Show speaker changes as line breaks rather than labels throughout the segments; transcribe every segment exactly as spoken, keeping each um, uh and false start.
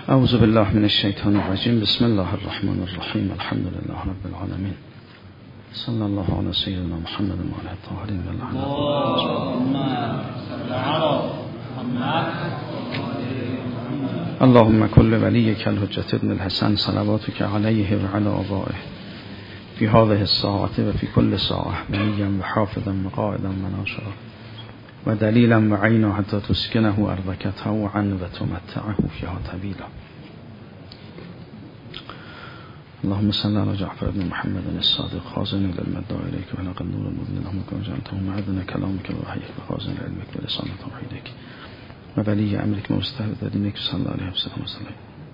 اعوذ بالله من الشیطان الرجیم. بسم الله الرحمن الرحیم. الحمد لله رب العالمین. صلی الله علی سیدنا محمد و علی الطاهرین و اللهم كل وليك الحجة ابن الحسن صلواتك عليه وعلى آبائه في هذه الساعة وفي كل ساعة منيا وحافظا وقائدا وناصرا ودليلا وعينا حتى تسكنه أرضك طوعا وتمتعه فيها طويلا. اللهم صل على جعفر بن محمد الصادق خازن العلم الداعي إليك ولقد نور المؤمنين اللهم كن جعلته معدن كلامك ووحيك وخازن علمك ولسان توحيدك وولي أمرك مستهد دينك صلى الله عليه وسلم وسلم.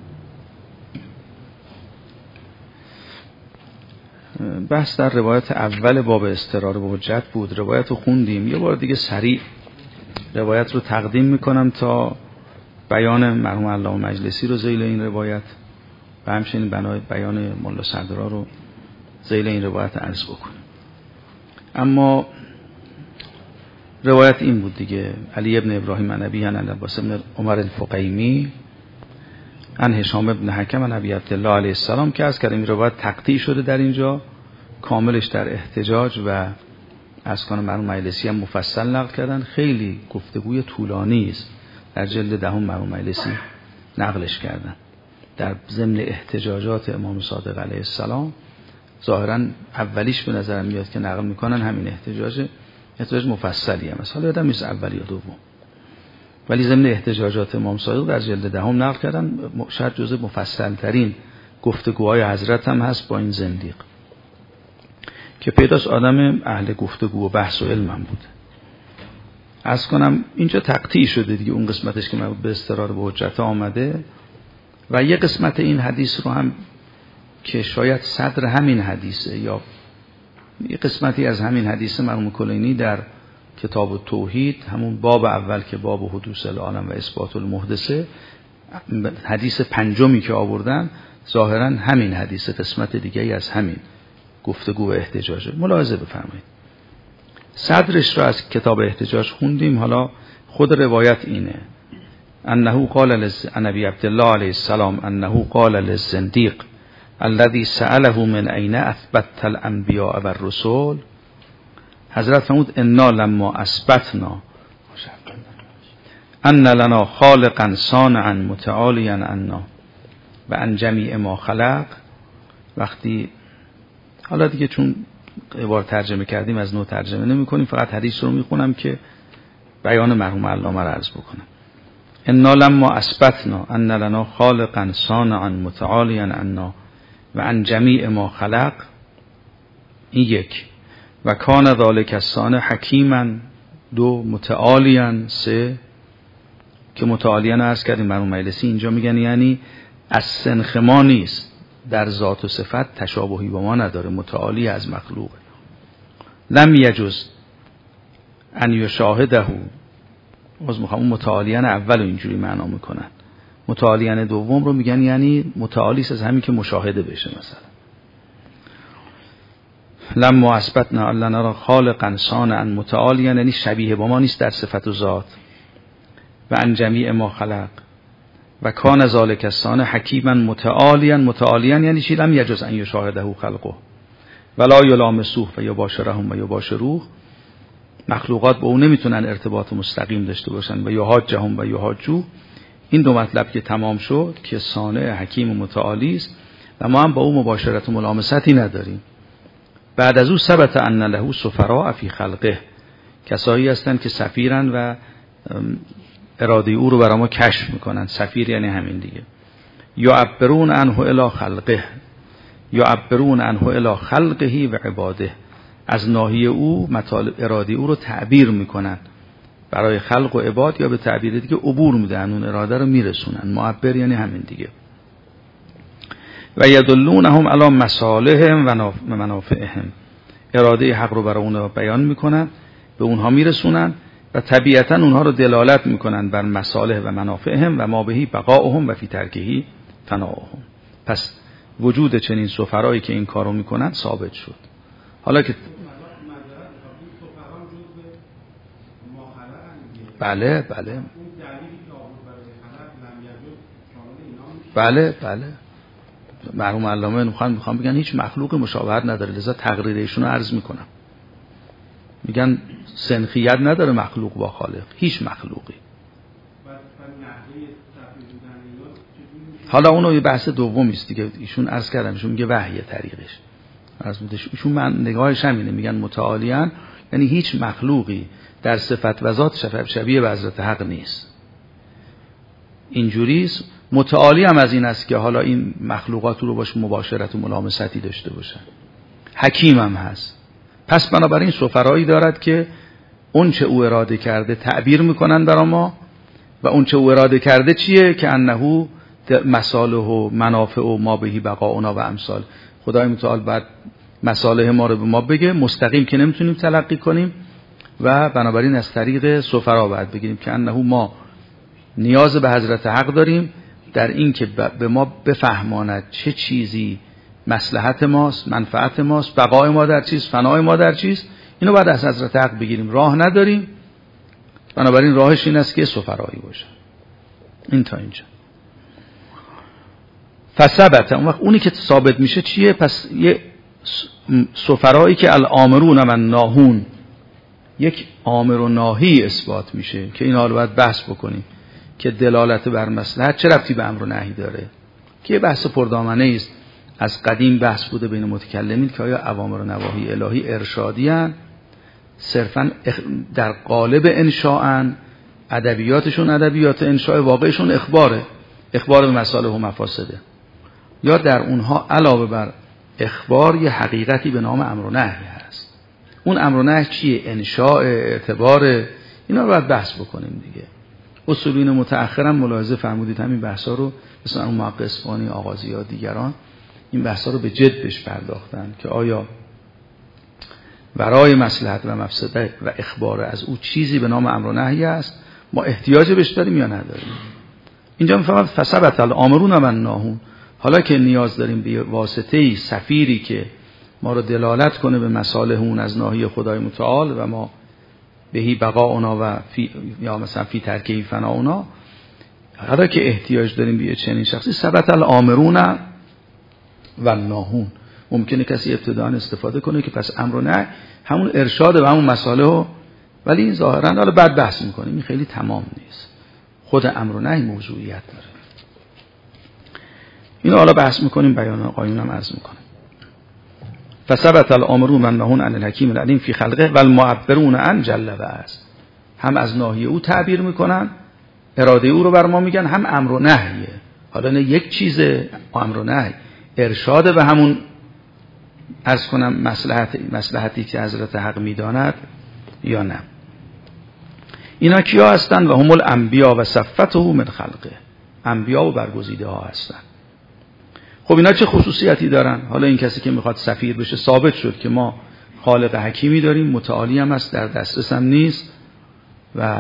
بحث در روایت اول باب استرار به حجت بود. روایت رو خوندیم، یه بار دیگه سریع روایت رو تقدیم میکنم تا بیان مرحوم علامه مجلسی رو ذیل این روایت و همچنین بیان مولا صدرا رو ذیل این روایت عرض بکنم. اما روایت این بود دیگه: علی ابن ابراهیم عن ابیه عن العباس ابن عمر الفقیمی عن هشام ابن حکم عن ابی عبدالله علیه السلام که از کردیم روایت تقطیع شده در اینجا، کاملش در احتجاج و از کان مرحوم مجلسی هم مفصل نقل کردن. خیلی گفتگوی طولانی است، در جلد دهم مرحوم مجلسی نقلش کردن در ضمن احتجاجات امام صادق علیه السلام. ظاهرا اولیش به نظر میاد که نقل میکنن همین احتجاج احتجاج مفصلی هم است، حالا یادم نیست اولی یا دوم، ولی ضمن احتجاجات امام صادق در جلد دهم نقل کردن. شاید جزء مفصل ترین گفتگوهای حضرت هم هست با این زندیق که پیداست آدم اهل گفتگو و بحث و علم هم بود. از کنم اینجا تقطیع شده دیگه اون قسمتش که مربوط به استرار به حجت آمده و یه قسمت این حدیث رو هم که شاید صدر همین حدیثه یا یه قسمتی از همین حدیث مرحوم کلینی در کتاب توحید، همون باب اول که باب حدوث العالم و اثبات المحدثه، حدیث پنجمی که آوردن ظاهرا همین حدیث قسمت دیگه از همین گفتگو و احتجاجه. ملاحظه بفرمایید. صدرش رو از کتاب احتجاج خوندیم، حالا خود روایت اینه: انه قال لز... نبی عبدالله علیه السلام انه قال للزندیق الذي سأله من أين أثبت الأنبياء والرسل. حضرت فرمود انا لما اثبتنا ان لنا خالقا صانعا متعالیا عنا و عن جمیع ما خلق. وقتی حالا دیگه چون عبارت ترجمه کردیم از نو ترجمه نمی کنیم، فقط حدیث رو می خونم که بیان مرحوم علامه رو عرض بکنم. انا لما اثبتنا ان لنا خالقا صانعا متعالیا عنا و عن جمیع ما خلق، این یک. و کان ذالک الصانع حکیما، دو. متعالیا، سه. که متعالیا عرض کردیم مرحوم مجلسی اینجا میگن یعنی از سنخ ما نیست، در ذات و صفت تشابهی با ما نداره، متعالی از مخلوقه. لم یجز ان یشاهده، باز میخوام اون متعالیا اول اینجوری معنا میکنن، متعالیا دوم رو میگن یعنی متعالی از همین که مشاهده بشه. مثلا لما اثبتنا لنا خالقا صانعا متعالیا یعنی شبیه با ما نیست در صفت و ذات. و عن جمیع ما خلق و کان ذالک الصانع حکیما متعالیا، متعالیا یعنی چی؟ لم یجز ان یشاهده خلقه ولا یلامسوه و یباشرهم و یباشروه. مخلوقات با اون نمیتونن ارتباط مستقیم داشته باشن. و یحاجهم و یحاجوه. این دو مطلب که تمام شد که صانع حکیم و متعالی است و ما هم با او مباشرت و ملامستی نداریم. بعد از او ثبت ان له سفراء فی خلقه، کسایی هستند که سفیرن و اراده او رو برای ما کشف میکنن. سفیر یعنی همین دیگه. یعبرون عنه الی خلقه، یعبرون عنه الی خلقه و عباده، از ناحیه او مطالب اراده او رو تعبیر میکنن برای خلق و عباد، یا به تعبیر دیگه عبور میدن، اون اراده رو میرسونن. معبر یعنی همین دیگه. و یدلونهم علی مصالحهم و منافعهم، اراده حق رو برای اونها بیان میکنن، به اونها میرسونن و طبیعتا اونها رو دلالت میکنن بر مصالح و منافعهم و ما بهی بقاؤهم و فی ترکهی فناؤهم. پس وجود چنین سفرایی که این کارو میکنن ثابت شد. حالا که بله بله بله بله مرحوم علامه میخوان میخوان بگن هیچ مخلوق مشابهت نداره، لذا تقریر ایشون رو عرض میکنم. میگن سنخیت نداره مخلوق با خالق، هیچ مخلوقی. حالا اونو یه بحث دومی است دیگه، ایشون عرض کردم، ایشون میگه وحی طریقش عرض بوده، ایشون من نگاهش همینه، میگن متعالیاً یعنی هیچ مخلوقی در صفت و ذات شبیه به حضرت حق نیست. اینجوریست. متعالی هم از این است که حالا این مخلوقات رو باش مباشرت و ملامستی داشته باشن. حکیم هم هست. پس بنابراین سفرایی دارد که اون چه او اراده کرده تعبیر میکنن برای ما و اون چه او اراده کرده چیه که انه مصالح و منافع و ما بهی بقاؤنا و امثال. خدای متعال بعد مصالح ما رو به ما بگه، مستقیم که نمیتونیم تلقی کنیم و بنابراین از طریق سفرا باید بگیریم که انه ما نیاز به حضرت حق داریم در این که به ما بفهماند چه چیزی مصلحت ماست، منفعت ماست، بقای ما در چیز، فنای ما در چیز. اینو باید از حضرت حق بگیریم، راه نداریم. بنابراین راهش این است که سفرایی باشه. این تا اینجا فثبت. اون وقت اونی که ثابت میشه چیه؟ پس یه سفرایی که الامرون و ناهون، یک امر و ناهی اثبات میشه که این حالا باید بحث بکنیم که دلالت بر مصلحت چه ربطی به امر و نهی داره، که بحث پردامنه است. از قدیم بحث بوده بین متکلمین که آیا اوامر و نواهی الهی ارشادی ان، صرفا در قالب انشاءن، ادبیاتشون ادبیات انشاء، واقعشون اخباره، اخبار به مصالح و مفاسده، یا در اونها علاوه بر اخبار یه حقیقتی به نام امر و نهی هست. اون امر و نهی چیه؟ انشاء، اعتبار. اینا رو باید بحث بکنیم دیگه. اصولین متأخرم ملاحظه فرمودید همین بحثا رو، مثلا اون محقق اصفهانی، آغازی ها، دیگران این بحثا رو به جد بهش پرداختن که آیا برای مصلحت و مفسده و اخبار از او چیزی به نام امر و نهی است، ما احتیاج بهش داریم یا نداریم. اینجا میفهمد فثبت الامرون و ناهون. حالا که نیاز داریم به واسطه‌ای، سفیری که ما رو دلالت کنه به مصالح اون از ناحیه خدای متعال و ما بهی بقاؤنا و فی یا مثلا فی ترکه فناؤنا، حالا که احتیاج داریم به چنین شخصی، ثبت الامرون و ناهون. ممکنه کسی ابتداء استفاده کنه که پس امر و نهی همون ارشاد و همون مصالح، ولی این ظاهرا حالا بعد بحث می‌کنیم این خیلی تمام نیست. خود امر و نهی موضوعیت داره. اینو حالا بحث می‌کنیم، بیان قایون هم عرض می‌کنیم. فثبت الامرون و ناهون عن الحکیم العلیم فی خلقه و المعبرون عن جل و عز. هم از ناحیه او تعبیر میکنن، اراده او رو بر ما میگن، هم امر و نهیه. حالا نه یک چیز امر و نهی، ارشاد به همون عرض کنم مصلحت مصلحتی که حضرت حق میداند یا نه. اینا کیا هستن؟ و هم الانبیا و صفته من خلقه. انبیا و برگزیده ها هستن. خب اینا چه خصوصیتی دارن؟ حالا این کسی که میخواد سفیر بشه، ثابت شد که ما خالق حکیمی داریم، متعالی هم است، در دسترس هم نیست و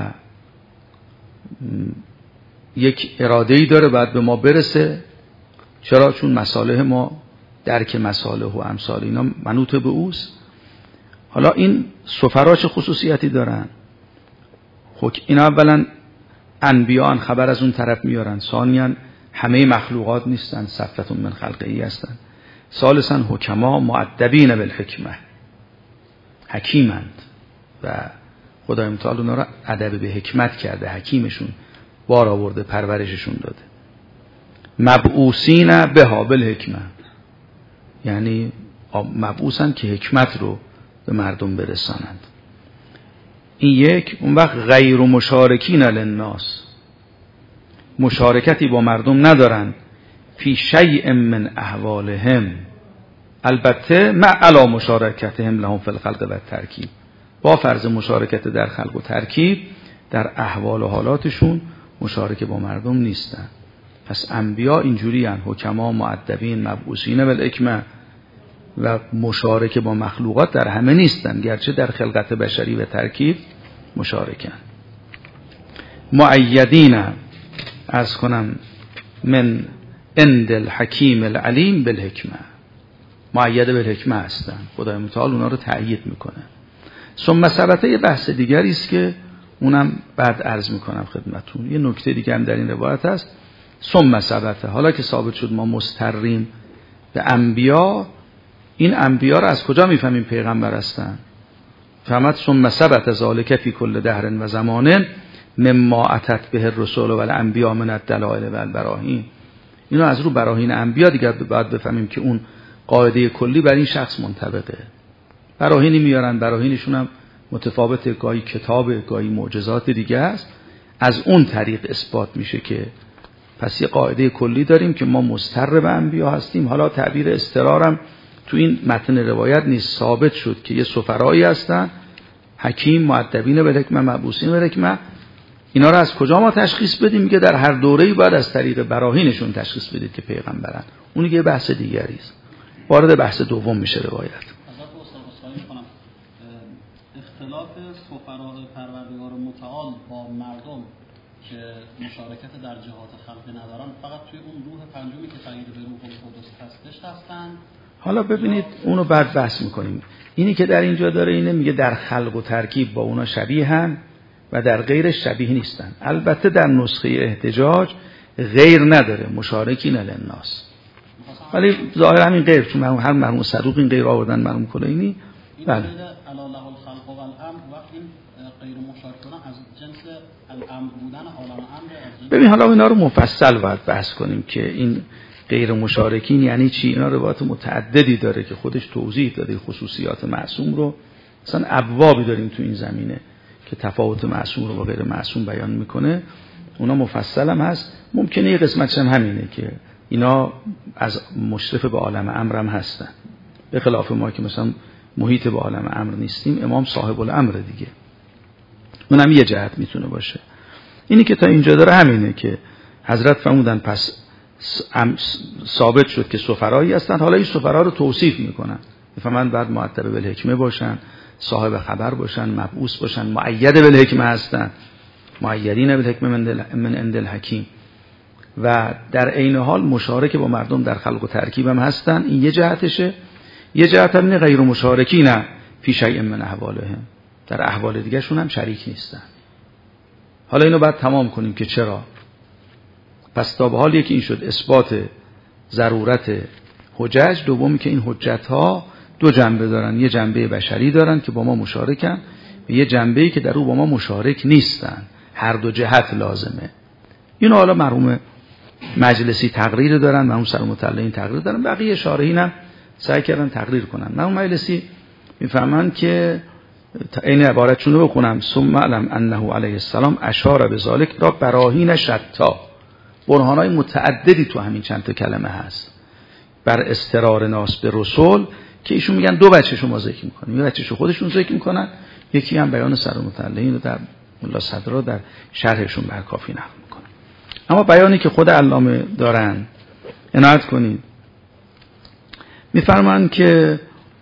یک اراده‌ای داره باید به ما برسه. چرا؟ چون مصالح ما، درک مصالح و امثال اینا منوط به اوست. حالا این سفرا چه خصوصیتی دارن؟ خب این اولا انبیان خبر از اون طرف میارن، ثانیاً همه مخلوقات نیستن، صفتون من خلقه‌ای هستن، ثالثاً حکما مؤدبین بالحکمه، حکیمند و خدای متعال اونا را ادب به حکمت کرده، حکیمشون بار آورده، پرورششون داده. مبعوثین بها بالحکمه، یعنی مبعوثن که حکمت رو به مردم برسانند. این یک. اون وقت غیر مشارکین للناس، مشارکتی با مردم ندارن، فی شیء من احوالهم، البته مع علی مشارکتهم لهم فی الخلق و الترکیب، با فرض مشارکت در خلق و ترکیب، در احوال و حالاتشون مشارکه با مردم نیستن. پس انبیا اینجوری هن، حکما مؤدبین مبعوثین بالحکمه، و مشارکه با مخلوقات در همه نیستن، گرچه در خلقت بشری و ترکیب مشارکن. مؤیدین از کنم من عند الحکیم العلیم بالحکمه، مؤید بالحکمه هستن، خدای متعال اونا رو تأیید میکنه. ثم ثبت یه بحث دیگری است که اونم بعد عرض میکنم خدمتون. یه نکته دیگه هم در این روایت هست. ثم ثبت، حالا که ثابت شد ما مضطریم به انبیا، این انبیا رو از کجا میفهمیم پیغمبر هستن؟ فهمت ثم ثبت ذالک فی کل دهر و زمان مما اتت به الرسل و الانبیا من الدلائل و البراهین. اینو از رو براهین انبیا دیگه باید بفهمیم که اون قاعده کلی بر این شخص منطبقه. براهینی میارن، براهینشون هم متفاوته، گاهی کتاب، گاهی معجزات دیگه است. از اون طریق اثبات میشه که پس یه قاعده کلی داریم که ما مضطر به انبیا هستیم. حالا تعبیر اضطرارم تو این متن روایت نیست، ثابت شد که یه سفرایی هستن، حکیم، مؤدبین به حکمت، مبعوثین به حکمت. اینا رو از کجا ما تشخیص بدیم؟ میگه در هر دوره‌ای باید از طریق براهینشون تشخیص بدید که پیغمبرن. اون یه بحث دیگری است. وارد بحث دوم میشه روایت.
اختلاف سفرای پروردگار متعال با مردم که مشارکت در جهات خلق ندارن فقط توی اون روح پنجمی که تغییر به روح القدس هستش هستن.
حالا ببینید اونو بعد بحث میکنیم. اینی که در اینجا داره اینه میگه در خلق و ترکیب با اونا شبیه هم و در غیر شبیه نیستن. البته در نسخه احتجاج غیر نداره، مشارکی نه للناس، ولی ظاهر همین غیر، چون هر مرحوم صدوق این غیر آوردن، مرحوم کلینی. بله ببین حالا اینا رو مفصل باید بحث کنیم که این غیر مشارکین یعنی چی. اینا روایات متعددی داره که خودش توضیح داده خصوصیات معصوم رو. مثلا ابوابی داریم تو این زمینه که تفاوت معصوم رو با غیر معصوم بیان میکنه، اونا مفصل هم هست. ممکنه یه قسمتش هم همینه که اینا از مشرف به عالم امر هم هستن، به خلاف ما که مثلا محیط به عالم امر نیستیم. امام صاحب الامر دیگه، اونم یه جهت میتونه باشه. اینی که تا اینجا داره همینه که حضرت فرمودن پس ثابت شد که سفرایی هستن. حالا این سفرا رو توصیف میکنن، میفهمن بعد مؤدب بالحکمه باشن، صاحب خبر باشن، مبعوث باشن، مؤید بالحکمه هستن، مؤیدین بالحکمه من عند الحکیم، و در عین حال مشارک با مردم در خلق و ترکیب هم هستن. این یه جهتشه. یه جهت هم اینه غیر مشارکین فی شیء من احوالهم، در احوال دیگه شون هم شریک نیستن. حالا اینو بعد تمام کنیم که چرا. پس تا به حال یکی این شد اثبات ضرورت حجج، دومی که این حجت ها دو جنبه دارن، یه جنبه بشری دارن که با ما مشارکن و یه جنبه‌ای که در او با ما مشارک نیستن. هر دو جهت لازمه. اینو حالا مرحوم مجلسی تقریر دارن، مرحوم سرمطلعین تقریر دارن، بقیه شارحین هم سعی کردن تقریر کنن. مرحوم مجلسی میفهمن که این عبارتشون رو بخونم: ثم علم انه علیه السلام اشار به ذالک را براهین شتا، برهانای متعددی تو همین چند تا کلمه هست بر استرار ناس به رسول، که ایشون میگن دو بچه شما ذکر میکنن، یه بچه‌شو خودشون ذکر میکنن، یکی هم بیان سرمطلعین رو در ملا صدرا در شرحشون بر کافی نقل میکنن. اما بیانی که خود علامه دارن عنایت کنید، میفرمان که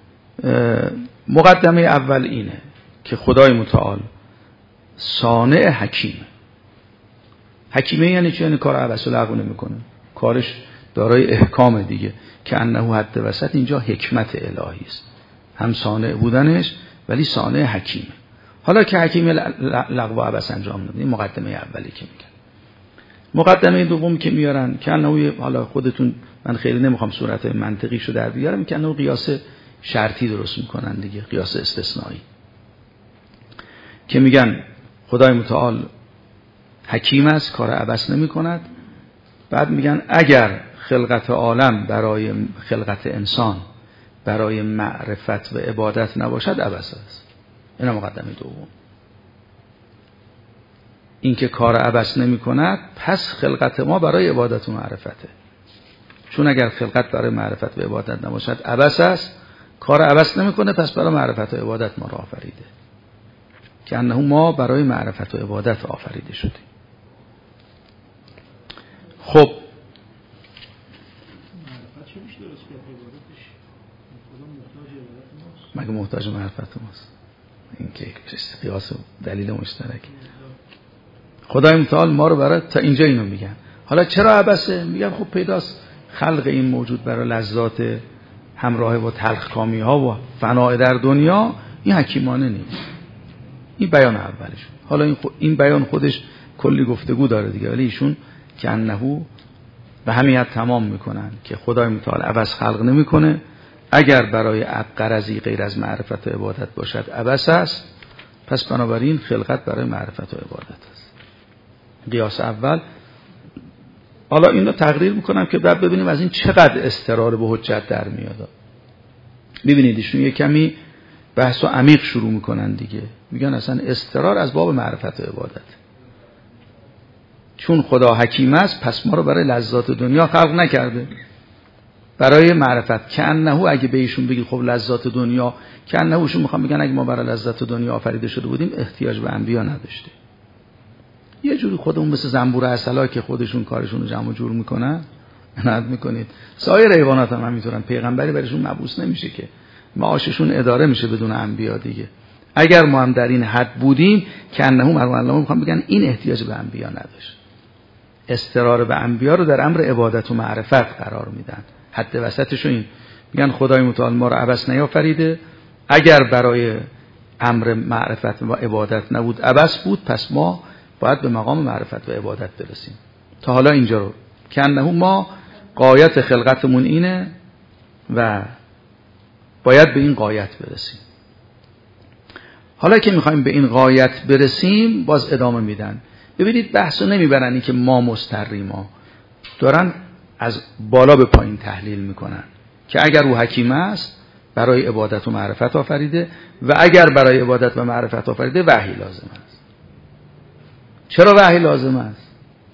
مقدمه اول اینه که خدای متعال صانع حکیم. حکیمه یعنی چه؟ یعنی کار عبث و لغو نمیکنه، کارش دارای احکام دیگه، که انه حد وسط اینجا حکمت الهی است، هم صانع بودنش ولی صانع حکیمه. حالا که حکیم لغو و عبث انجام نمیده، این مقدمه اولی که میگن. مقدمه دوم که میارن که انه، حالا خودتون، من خیلی نمیخوام صورت منطقیشو در بیارم، که انه قیاس شرطی درست میکنن دیگه، قیاس استثنایی، که میگن خدای متعال حکیم است، کار عبث نمی کند. بعد میگن اگر خلقت عالم برای خلقت انسان برای معرفت و عبادت نباشد عبث است. اینا مقدمه دوم. این که کار عبث نمی کند، پس خلقت ما برای عبادت و معرفته. چون اگر خلقت برای معرفت و عبادت نباشد عبث است، کار عبث نمی کنه، پس برای معرفت و عبادت ما را آفریده، که انه ما برای معرفت و عبادت آفریده شدیم. خب مگه محتاج معرفت ماست؟ این که قیاس و دلیل مشترک. خدای متعال ما رو برای تا اینجا اینو میگن. حالا چرا عبثه؟ میگن خب پیداست خلق این موجود برای لذات همراه با تلخکامی ها و فناء در دنیا، این حکیمانه نیست. این بیان اولش. حالا این, خو... این بیان خودش کلی گفتگو داره دیگه، ولی ایشون که انه به همیت تمام میکنن که خدای متعال عبث خلق نمیکنه. اگر برای غرضی غیر از معرفت و عبادت باشد عبث است، پس بنابراین خلقت برای معرفت و عبادت است. قیاس اول. حالا این رو تقریر میکنم که بعد ببینیم از این چقدر استرار به حجت در میاد. ببینید ایشون یه کمی بحث و عمیق شروع میکنن دیگه، میگن اصلا استرار از باب معرفت و عبادت، چون خدا حکیم است پس ما رو برای لذات دنیا خلق نکرده، برای معرفت. که انه اگه به ایشون بگید خب لذات دنیا، که انه ایشون میخوام بگن اگه ما برای لذت دنیا آفریده شده بودیم احتیاج به انبیا نداشته. یه جوری خودمون مثل زنبور عسلا که خودشون کارشون رو جمع جور میکنن، عنایت میکنید سایر حیوانات هم همینطورن، پیغمبری برشون مبعوث نمیشه که معاششون اداره میشه بدون انبیا دیگه. اگر ما هم در این حد بودیم که انه مرحوم علامه میخوام بگن این احتیاج به انبیا نداشت. استرار به انبیا رو در امر عبادت و معرفت قرار میدن. حد وسطش این میگن خدای متعال ما رو عبث نیافریده، اگر برای امر معرفت و عبادت نبود عبث بود، پس ما باید به مقام معرفت و عبادت برسیم. تا حالا اینجا رو که انه ما غایت خلقتمون اینه و باید به این غایت برسیم. حالا که میخوایم به این غایت برسیم باز ادامه میدن. ببینید بحثو نمیبرن این که ما مستریم، ما دارن از بالا به پایین تحلیل میکنن که اگر او حکیم است برای عبادت و معرفت آفریده و اگر برای عبادت و معرفت آفریده وحی لازم است. چرا وحی لازم است؟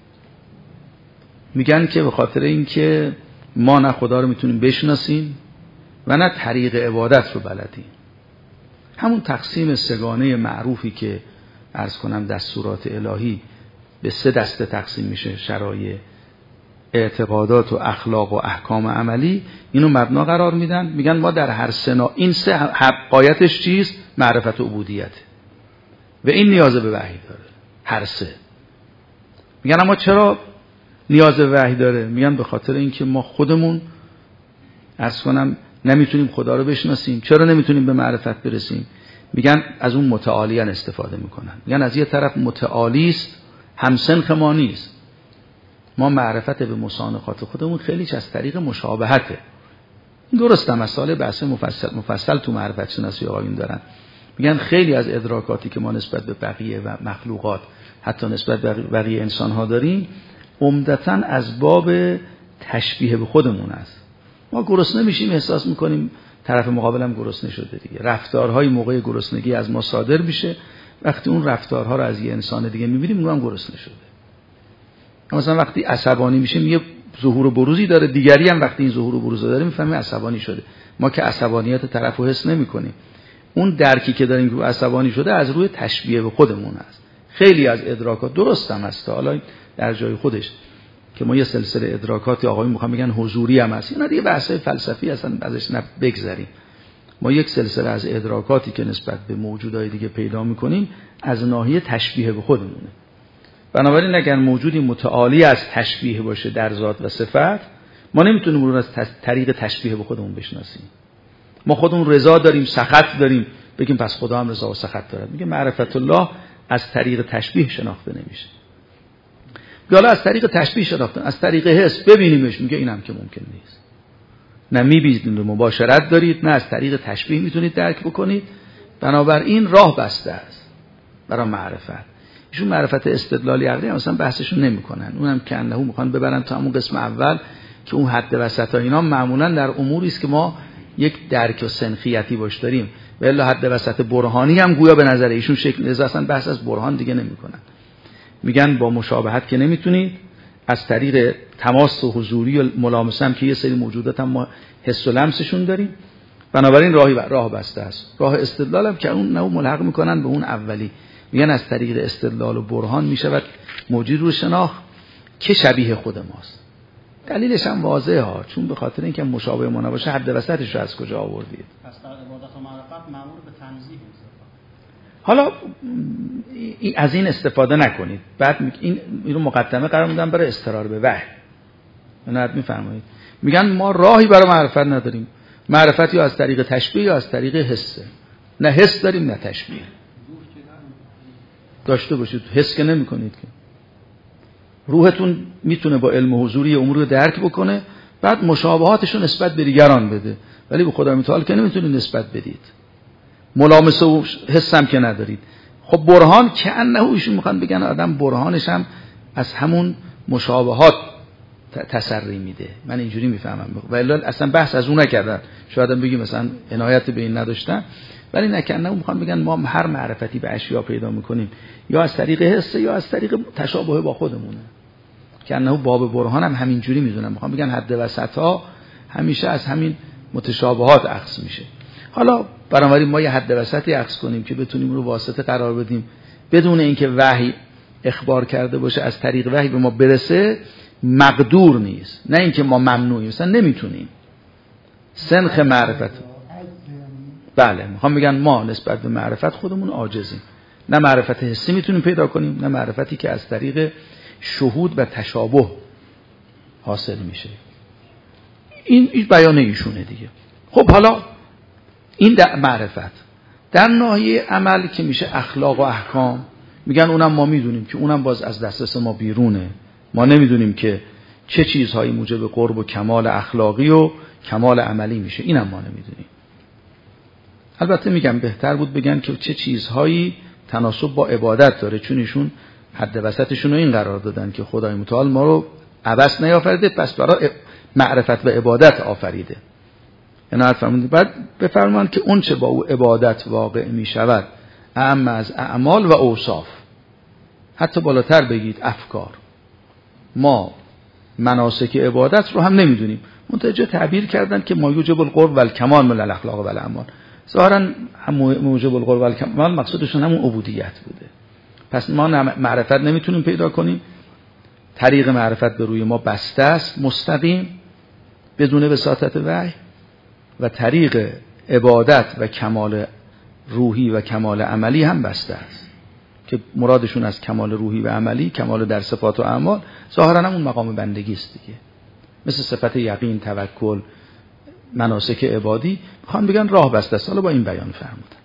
میگن که به خاطر این که ما نه خدا رو میتونیم بشناسیم و نه طریق عبادت رو بلدیم. همون تقسیم سگانه معروفی که عرض کنم دستورات الهی به سه دسته تقسیم میشه، شرایع، اعتقادات و اخلاق و احکام عملی، اینو مبنا قرار میدن. میگن ما در هر سنا این سه حقایتش چیست؟ معرفت و عبودیت و این نیاز به وحی داره هر سه. میگن اما چرا نیاز به وحی داره؟ میگن به خاطر اینکه ما خودمون عرض کنم نمیتونیم خدا رو بشناسیم. چرا نمیتونیم به معرفت برسیم؟ میگن از اون متعالیان استفاده میکنن. میگن از یه طرف متعالی است، همسنخ ما نیست. ما معرفت به مسانخات خودمون خیلیش از طریق مشابهته. درسته مسائل بحث مفصل مفصل تو معرفت شناسی آقایون دارن. میگن خیلی از ادراکاتی که ما نسبت به بقیه و مخلوقات حتی نسبت به بقیه انسان ها داریم عمدتاً از باب تشبیه به خودمون است. ما گرسنه میشیم احساس میکنیم طرف مقابلم گرسنه شده دیگه. رفتارهای موقع گرسنگی از ما صادر میشه، وقتی اون رفتارها رو از یه انسان دیگه میبینیم اونم گرسنه شده. مثلا وقتی عصبانی میشیم یه ظهور و بروزی داره، دیگری هم وقتی این ظهور و بروز داره میفهمیم عصبانی شده. ما که عصبانیت طرفو حس نمیکنیم. اون درکی که داریم که عصبانی شده از روی تشبیه به خودمون است. خیلی از ادراکات درست هم هست حالا در جای خودش که ما یه سلسله ادراکات آقایون میخوام بگن حضوری هم هست، اینا دیگه بحثای فلسفی هستن ازش نه بگذریم. ما یک سلسله از ادراکاتی که نسبت به موجودات دیگه پیدا میکنیم از ناحیه تشبیه به خودمونه. بنابراین اگر موجودی متعالی از تشبیه باشه در ذات و صفت، ما نمیتونیم اون رو از طریق تشبیه به خودمون بشناسیم. ما خودمون رضا داریم، سخط داریم، بگیم پس خدا هم رضا و سخط داره. میگه معرفت الله از طریق تشبیه شناخته نمیشه. حالا از طریق تشبیه شناختن، از طریق حس ببینیمش، میگه اینم که ممکن نیست. نه میبینید مباشرت دارید، نه از طریق تشبیه میتونید درک بکنید. بنابراین راه بسته است برای معرفت. ایشون معرفت استدلالی عقلی مثلا بحثشون نمیکنن. اونم که انه میخوان ببرن تا همون قسم اول که اون حد وسطا اینا معمولا در اموری است که ما یک درک و سنخیتی باش داریم. و الا حد وسط برهانی هم گویا به نظر ایشون شکل اصلا بحث از برهان دیگه نمیکنن. میگن با مشابهت که نمیتونید، از طریق تماس و حضوری و ملامسه هم که یه سری موجودات هم ما حس و لمسشون داریم. بنابراین راهی راه بسته است. راه استدلال هم که اون نو ملحق میکنن به اون اولی. میگن از طریق استدلال و برهان میشود موجود رو شناخت که شبیه خود ماست. دلیلش هم واضحه ها، چون به خاطر اینکه مشابه ما نباشه حد وسطش رو از کجا آوردید؟
پس در عبادت و معرفت مأمور به تنزیه است.
حالا از این استفاده نکنید. بعد این اینو مقدمه قرار میدن برای استرار به وحی. نه میفرمایید. میگن ما راهی برای معرفت نداریم. معرفت یا از طریق تشبیه یا از طریق حسه. نه حس داریم نه تشبیه. داشته باشید، حس که نمی کنید که. روحتون میتونه با علم حضوری امور رو درک بکنه، بعد مشابهاتش رو نسبت به دیگران بده، ولی به خدای متعال که نمیتونید نسبت بدید. ملامسه و حسم که ندارید. خب برهان که انه ایشون میخوان بگن آدم برهانش هم از همون مشابهات تسری میده. من اینجوری میفهمم، ولی اصلا بحث از اون نکردن. شاید هم بگیم مثلا عنایت به این نداشتن، ولی نکنه میخوان بگن ما هر معرفتی به اشیا پیدا میکنیم یا از طریق حس یا از طریق تشابه با خودمونه. که انه باب برهان هم همینجوری میدونن، میخوان بگن حد وسطا همیشه از همین متشابهات اخذ میشه. حالا بنابراین ما یه حد وسطی اخذ کنیم که بتونیم رو واسطه قرار بدیم بدون اینکه وحی اخبار کرده باشه از طریق وحی به ما برسه، مقدور نیست. نه اینکه ما ممنوعیم، مثلا نمیتونیم سنخ معرفت. بله میخوام بگن ما نسبت به معرفت خودمون عاجزیم. نه معرفت حسی میتونیم پیدا کنیم، نه معرفتی که از طریق شهود و تشابه حاصل میشه. این این بیان ایشونه دیگه. خب حالا این در معرفت. در ناحیه عمل که میشه اخلاق و احکام، میگن اونم ما میدونیم که اونم باز از دسترس ما بیرونه. ما نمیدونیم که چه چیزهایی موجب قرب و کمال اخلاقی و کمال عملی میشه، اینم ما نمیدونیم. البته میگم بهتر بود بگن که چه چیزهایی تناسب با عبادت داره، چون ایشون حد وسطشون رو این قرار دادن که خدای متعال ما رو عبث نیافریده، پس برای معرفت و عبادت آفریده. عنایت فرمودید. بعد بفرمایند که اون چه با او عبادت واقع می شود اعم از اعمال و اوصاف، حتی بالاتر بگید افکار. ما مناسک عبادت رو هم نمیدونیم، منتهی تعبیر کردن که ما یوجب القرب و الکمال من الاخلاق و الاعمال. ظاهرا هم موجب القرب و الکمال مقصودشون همون عبودیت بوده. پس ما معرفت نمیتونیم پیدا کنیم، طریق معرفت به روی ما بسته است مستقیم بدون وساطت وحی، و طریق عبادت و کمال روحی و کمال عملی هم بسته است که مرادشون از کمال روحی و عملی کمال در صفات و اعمال ظاهرا هم اون مقام بندگی است دیگه، مثل صفت یقین، توکل، مناسک عبادی. میخوان بگن راه بسته است. حالا با این بیان فرمودن.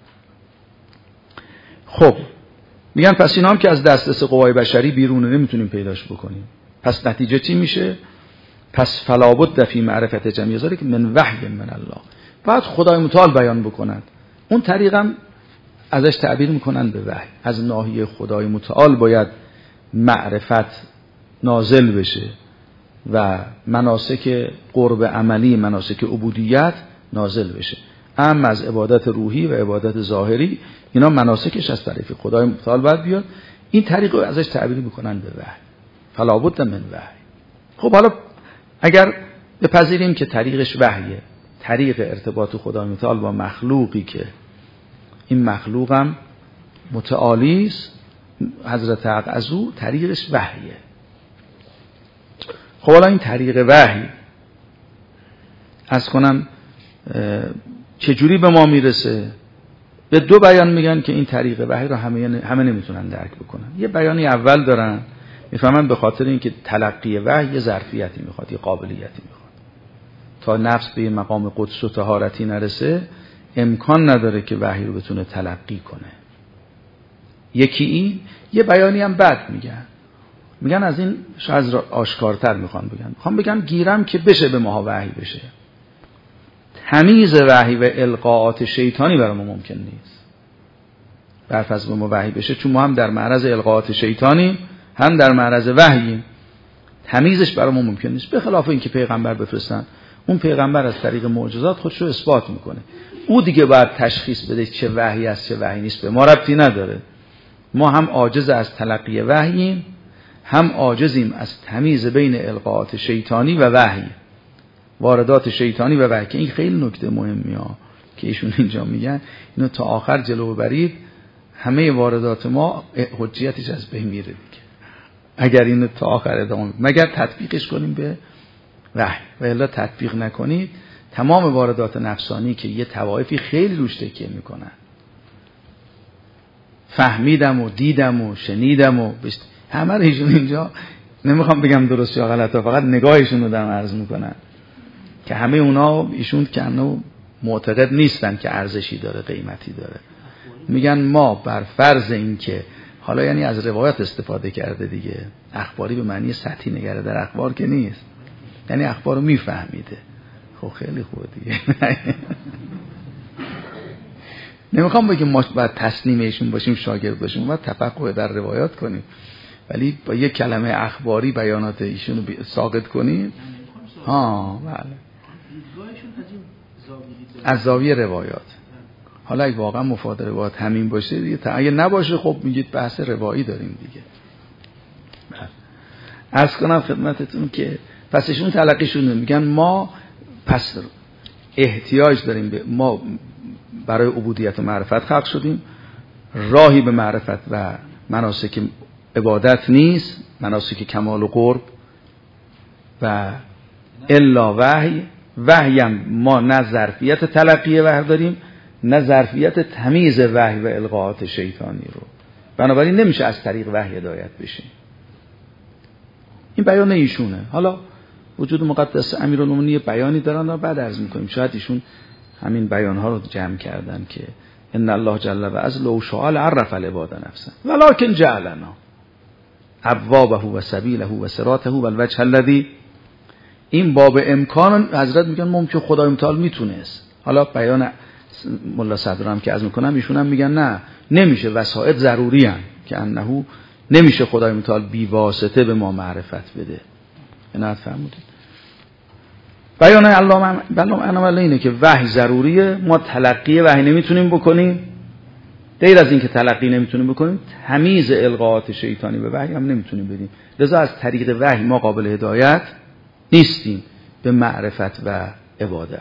خب میگن پس اینا هم که از دسترس قوای بشری بیرونه، نمیتونیم پیداش بکنیم. پس نتیجه چی میشه؟ پس فلا بد فی معرفت جمیع ذلک من وحی من الله. بعد خدای متعال بیان بکنند. اون طریقم ازش تعبیر میکنن به وحی. از ناحیه خدای متعال باید معرفت نازل بشه و مناسک قرب عملی، مناسک عبودیت نازل بشه. اما از عبادت روحی و عبادت ظاهری اینا مناسکش از طریق خدای متعال باید بیاد. این طریق رو ازش تعبیر میکنن به وحی. فلا بد من وحی. خب حالا اگر بپذیریم که طریقش وحیه، طریق ارتباط خدای متعال با مخلوقی که این مخلوقم متعالی است، حضرت حق از او طریقش وحیه. خب حالا این طریق وحی از کنم چجوری به ما میرسه؟ به دو بیان میگن که این طریق وحی رو همه همه نمیتونن درک بکنن. یه بیانی اول دارن میفهمن به خاطر اینکه تلقی وحی یه ظرفیتی میخواد، یه قابلیتی میخواد. تا نفس به این مقام قدس و طهارتی نرسه امکان نداره که وحی رو بتونه تلقی کنه. یکی این. یه بیانی هم بعد میگن میگن از این شاید آشکارتر میخوان بگن میخوان بگن گیرم که بشه به ماها وحی بشه، تمیز وحی و القاءات شیطانی برای ما ممکن نیست. برفض به ما وحی بشه چون ما هم در معرض القاءات شیطانی هم در معرض وحییم، تمیزش برای ما ممکن نیست. به خلاف اینکه پیغمبر بفرستن، اون پیغمبر از طریق معجزات خودش رو اثبات میکنه. او دیگه باید تشخیص بده چه وحی است چه وحی نیست، به ما ربطی نداره. ما هم عاجز از تلقی وحییم، هم عاجزیم از تمیز بین القاءات شیطانی و وحی، واردات شیطانی و وحی. این خیلی نکته مهمی ها که ایشون اینجا میگن، اینو تا آخر جلو برید، همه واردات ما حجیتش از بین میره دیگه اگر اینو تا آخر ادامه بدیم، مگر تطبیقش کنیم به وحی. و الا تطبیق نکنید تمام واردات نفسانی که یه طوایفی خیلی روش تکیه میکنن، فهمیدم و دیدم و شنیدم و بشت... همه رو ایشون اینجا نمیخوام بگم درست یا غلط، فقط نگاهشون رو دارم عرض میکنن که همه اونا ایشون که انو معتقد نیستن که ارزشی داره، قیمتی داره. میگن ما بر فرض این که حالا یعنی از روایات استفاده کرده دیگه. اخباری به معنی سطحی نگره در اخبار که نیست، یعنی اخبار رو میفهمیده. خب خیلی خوبه دیگه. نمیخوام بگیم ما باید تسلیم ایشون باشیم، شاگرد باشیم، باید تفقه در روایات کنیم، ولی با یک کلمه اخباری بیانات ایشون رو ساقط کنیم. ها بله، از زاویه روایات. حالا اگه واقعا مفاد روایات همین باشه دیگه، اگه نباشه خب میگید بحث روایی داریم دیگه. عرض کنم خدمتتون که پس ایشون تلقیشون میگن ما پس احتیاج داریم به ما برای عبودیت و معرفت خلق شدیم، راهی به معرفت و مناسک عبادت نیست، مناسک کمال و قرب و الا وحی. وحی هم ما نه ظرفیت تلقی وحی داریم نه ظرفیت تمیز وحی و القاءات شیطانی رو، بنابراین نمیشه از طریق وحی هدایت بشیم. این بیان ایشونه. حالا وجود مقدس امیرالمومنین بیانی دارن و بعد عرض میکنیم شاید ایشون همین بیانها رو جمع کردن که ان الله جل و عز لو شاء عرف العباد نفسا ولکن جعلنا ابوابه و سبیله و صراطه و الوجه الذی. این باب امکان حضرت میگن ممکن خدای متعال میتونست. حالا بیان ملا صدر هم که عرض میکنم ایشون هم میگن نه نمیشه، وسائط ضروری ان که انه نمیشه خدای متعال بی واسطه به ما معرفت بده. عنایت فرمودید. بیان علامه علامه اینه که وحی ضروریه، ما تلقی وحی نمیتونیم بکنیم، غیر از این که تلقی نمیتونیم بکنیم تمیز القاءات شیطانی به وحی هم نمیتونیم بدیم، لذا از طریق وحی ما قابل هدایت نیستیم به معرفت و عبادت.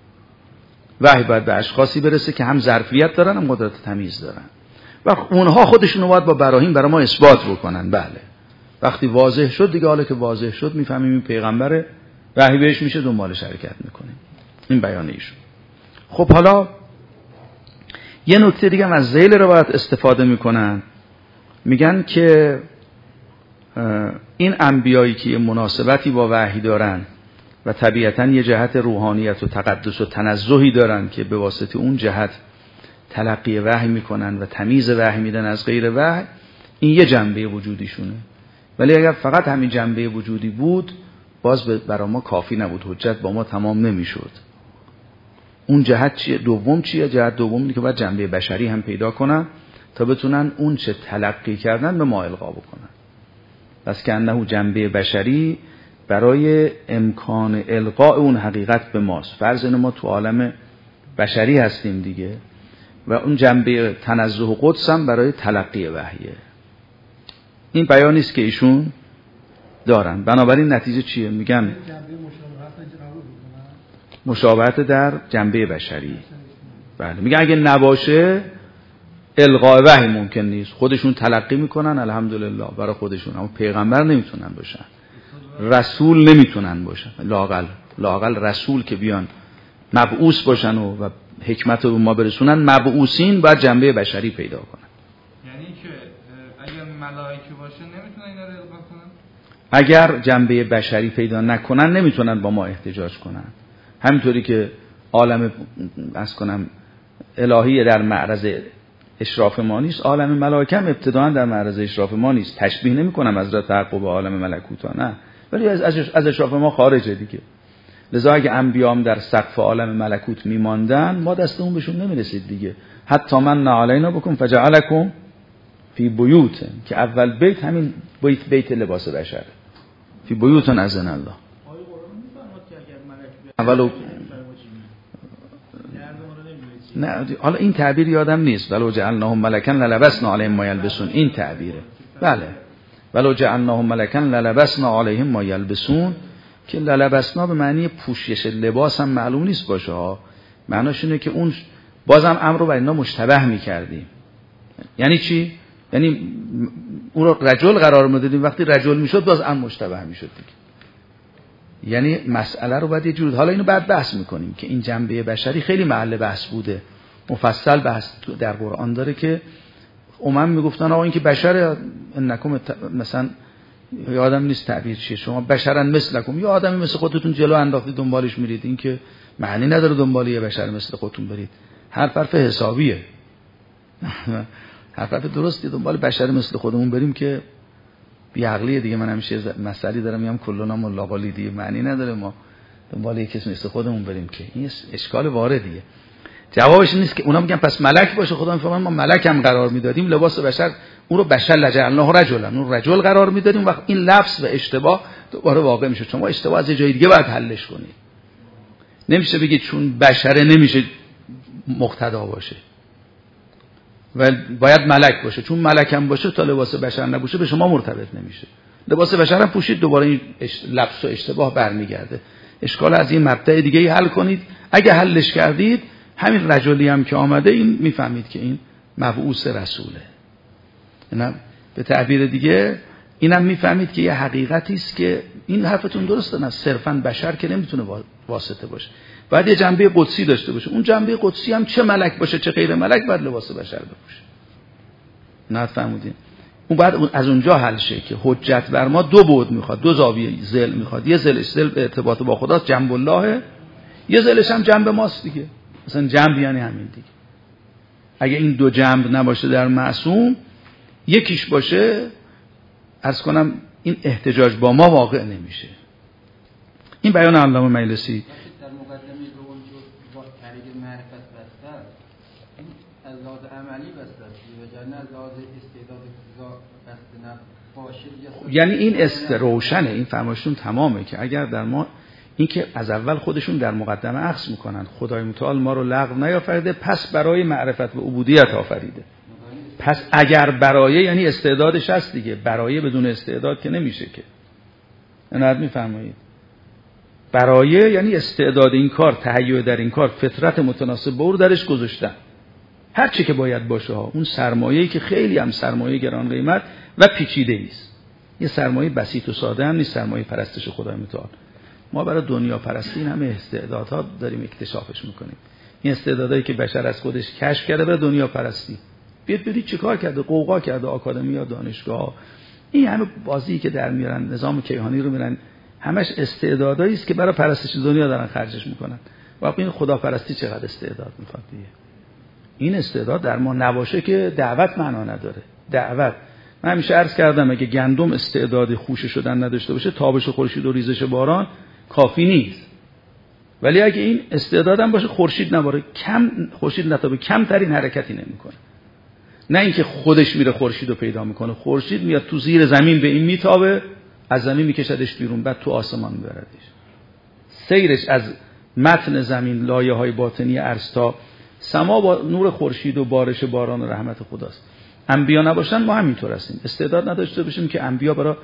وحی باید به اشخاصی برسه که هم ظرفیت دارن هم قدرت تمیز دارن و اونها خودشونو باید با براهین برای ما اثبات بکنن. بله وقتی واضح شد دیگه، حالا که واضح شد میفهمیم این پیغمبره، وحی بهش میشه، دنبالش حرکت میکنیم. این بیان ایشون. خب حالا یه نکته دیگه هم از ذیل روایت استفاده میکنن، میگن که این انبیایی که مناسبتی با وحی دارن و طبیعتاً یه جهت روحانیت و تقدس و تنزهی دارن که به واسطه اون جهت تلقی وحی میکنن و تمیز وحی میدن از غیر وحی، این یه جنبه وجودیشونه. ولی اگر فقط همین جنبه وجودی بود باز برای ما کافی نبود، حجت با ما تمام نمیشد. اون جهت چیه؟ دوم چیه؟ جهت دوم اینه که باید جنبه بشری هم پیدا کنن تا بتونن اون چه تلقی کردن به ما القا بکنن. پس که انه جنبه بشری برای امکان القاء اون حقیقت به ماست. فرض اینه ما تو عالم بشری هستیم دیگه و اون جنبه تنزه و قدس هم برای تلقی وحیه. این بیانی است که ایشون دارن. بنابراین نتیجه چیه؟ میگن مشابهت در جنبه بشری. بله میگن اگه نباشه القاء وحی ممکن نیست. خودشون تلقی میکنن الحمدلله برای خودشون، اما پیغمبر نمیتونن باشن، رسول نمیتونن باشن، لااقل لااقل رسول که بیان مبعوث باشن و, و حکمت رو به ما برسونن، مبعوثین باید جنبه بشری پیدا کنن.
یعنی که اگر ملائکه باشه نمیتونن اینا رو القا کنن؟
اگر جنبه بشری پیدا نکنن نمیتونن با ما احتجاج کنن. همینطوری که عالم از کنم الهی در معرض اشراف ما نیست، عالم ملائکه هم ابتداءً در معرض اشراف ما نیست. تشبیه نمی کنم از را تحقق به عالم ملکوت ها، نه، ولی از از اشراف ما خارجه دیگه. لذا اگه انبیام در سقف عالم ملکوت میماندن ما دستمون بهشون نمیرسید دیگه. حتی من علینا بکن فجعلکم فی بیوت، که اول بیت همین بیت بیت لباس بشر، فی بیوت اذن الله. اولو نه حالا این تعبیر یادم نیست، ولو جعلناهم ملکا للبسنا علیهم ما یلبسون، این تعبیره. بله ولو جعلناهم ملکا للبسنا علیهم ما یلبسون، که للبسنا به معنی پوشش لباس هم معلوم نیست باشه ها، معناش اینه که اون بازم امر رو بر اینا مشتبه می‌کردیم. یعنی چی؟ یعنی اون رو رجل قرار می‌دادیم، وقتی رجل میشد باز امر مشتبه میشد دیگه. یعنی مسئله رو باید یه جور، حالا اینو بعد بحث میکنیم که این جنبه بشری خیلی محل بحث بوده، مفصل بحث در قرآن داره که امم میگفتن آقا این که بشر انکم مثلا یادم نیست تعبیر چیه، شما بشرن مثلکم، یا آدمی مثل خودتون جلو انداختی دنبالش میرید، این که معنی نداره دنبال یه بشر مثل خودتون برید. هر حرف حسابیه حرف درستی، دنبال بشر مثل خودمون بریم که بی عقلیه دیگه. من همیشه مسئله دارم میگم کلنا ملاقالی دیگه، معنی نداره ما دنبال یک کسی مثل خودمون بریم که این اشکال واردیه. جوابش نیست که اونا میگن پس ملک باشه، خدا میفهمه ما ملک هم قرار میدادیم، لباس بشر اون رو بشر لجعلناه رجلا، اون رجل قرار میدادیم، وقت این لفظ و اشتباه دوباره واقع میشه. شما اشتباه از جای دیگه باید حلش کنید. نمیشه بگید چون بشره نمیشه مقتدا باشه و باید ملک باشه، چون ملک هم باشه تا لباس بشر نباشه به شما مرتبط نمیشه. لباس بشر هم پوشید دوباره این لفظ و اشتباه برمیگرده. اشکال از این مبدأ دیگه حل کنید. اگه حلش کردید همین رجلی هم که آمده این میفهمید که این مبعوث رسوله. اینا به تعبیر دیگه اینم میفهمید که یه حقیقتی است که این حرفتون درسته، نه صرفاً بشر که نمیتونه واسطه باشه، باید یه جنبه قدسی داشته باشه. اون جنبه قدسی هم چه ملک باشه چه غیر ملک باید لباس بشر بپوشه. نه فهمیدین؟ اون بعد از اونجا حل شه که حجت بر ما دو بعد میخواد، دو زاویه ذل میخواد. یه ذلش ذل ارتباط با خدا جنب الله، یه ذلش هم جنب ماست دیگه. مثلا جنب یعنی همین دیگه. اگه این دو جنب نباشه در معصوم، یکیش باشه، عرض کنم این احتجاج با ما واقع نمیشه. این بیان علامه مجلسی
در مقدمه دوم با طریق معرفت بسته این از لحاظ عملی بسته است و جنه از لحاظ استعداد بسته نباشه.
یعنی این است روشنه، این فرمایشتون تمامه که اگر در ما این که از اول خودشون در مقدمه عکس میکنن خدای متعال ما رو لغو نیافریده، پس برای معرفت و عبودیت آفریده. پس اگر برای یعنی استعدادش هست دیگه، برای بدون استعداد که نمیشه که. اینو میفرمایید. برای یعنی استعداد این کار، تهیع در این کار، فطرت متناسب با او درش گذاشتن. هر چی که باید باشه ها، اون سرمایه‌ای که خیلی هم سرمایه گران قیمت و پیچیده است. یه سرمایه بسیط و ساده هم نیست، سرمایه پرستش خدای متعال. ما برای دنیا پرستی این همه استعدادها داریم اکتشافش میکنیم. این استعدادایی که بشر از خودش کشف کرده برای دنیا پرستی. بیاد بدید چیکار کرده، قوقا کرده، آکادمی، دانشگاه، این همه بازی که در میارن، نظام کیهانی رو میرن، همش استعدادایی است که برای پرستش دنیا دارن خرجش میکنن. واقعا این خداپرستی چقدر استعداد میخواد دیگه. این استعداد در ما نباشه که دعوت معنا نداره. دعوت، من همیشه عرض کردم اگه گندم استعداد خوشه شدن نداشته باشه، تابش خورشید و ریزش باران کافی نیست. ولی اگه این استعداد هم باشه، خورشید نباره، کم خورشید نتابه، کمترین حرکتی نمیکنه. نه اینکه خودش میره خورشید رو پیدا میکنه، خورشید میاد تو زیر زمین به این میتابه، از زمین میکشدش بیرون، بعد تو آسمان میبردش. سیرش از متن زمین، لایه های باطنی ارض تا سما با نور خورشید و بارش باران و رحمت خداست. انبیا نباشن ما همینطور هستیم. استعداد نداشته باشیم که انبیا برای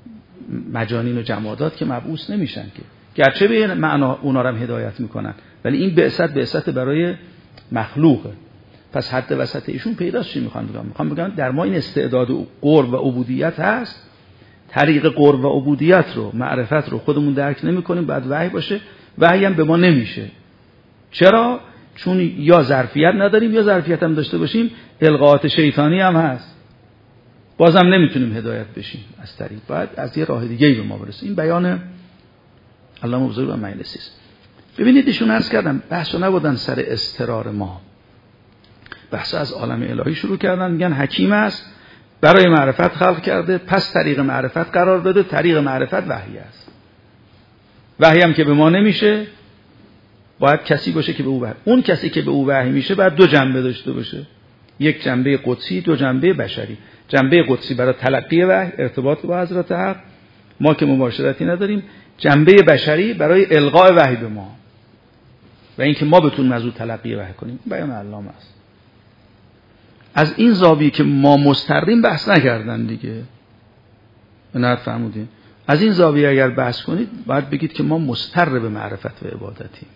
مجانین و جمادات که مبعوث نمیشن که، گرچه به این معنا اونا رو هم هدایت میکنن، ولی این بعثت بعثت برای مخلوقه. پس حد وسط ایشون پیداست. چی میخوان بگم؟ میخوان بگم در ما این استعداد قرب و عبودیت هست، طریق قرب و عبودیت رو، معرفت رو خودمون درک نمیکنیم، بعد وحی باشه، وحی هم به ما نمیشه. چرا؟ چون یا ظرفیت نداریم، یا ظرفیت هم داشته باشیم القاءات شیطانی هم هست، بازم نمیتونیم هدایت بشیم از طریق، باید از یه راه دیگه‌ای به ما برسه. این بیان علامه بزرگ و مجلسی است. ببینید ایشون عرض کردم بحثو نبودن سر استقرار ما، بحث از عالم الهی شروع کردن، میگن حکیم است، برای معرفت خلق کرده، پس طریق معرفت قرار داده، طریق معرفت وحی است. وحی هم که به ما نمیشه، باید کسی باشه که به او وحی. اون کسی که به او وحی میشه باید دو جنبه داشته باشه، یک جنبه قدسی، دو جنبه بشری. جنبه قدسی برای تلقی وحی، ارتباط با حضرت حق، ما که مباشرتی نداریم. جنبه بشری برای القاء وحی به ما و اینکه ما بتونیم از او تلقی وحی کنیم. بیان علامه است. از این زاویه که ما مستقیم بحث نکردن دیگه، نه فهمودین؟ از این زاویه اگر بحث کنید باید بگید که ما مستر به معرفت و عبادتیم،